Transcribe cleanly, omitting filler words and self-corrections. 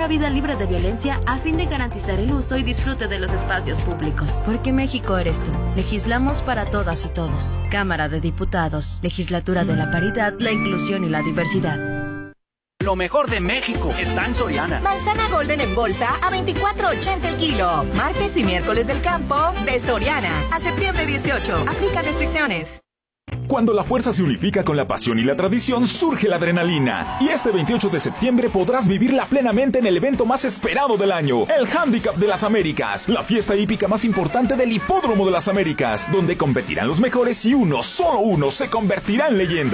una vida libre de violencia a fin de garantizar el uso y disfrute de los espacios públicos. Porque México eres tú. Legislamos para todas y todos. Cámara de Diputados. Legislatura de la Paridad, la Inclusión y la Diversidad. Lo mejor de México está en Soriana. Manzana Golden en bolsa a $24.80 el kilo. Martes y miércoles del campo de Soriana. A septiembre 18. Aplica restricciones. Cuando la fuerza se unifica con la pasión y la tradición, surge la adrenalina. Y este 28 de septiembre podrás vivirla plenamente en el evento más esperado del año, el Handicap de las Américas, la fiesta hípica más importante del Hipódromo de las Américas, donde competirán los mejores y uno, solo uno, se convertirá en leyenda.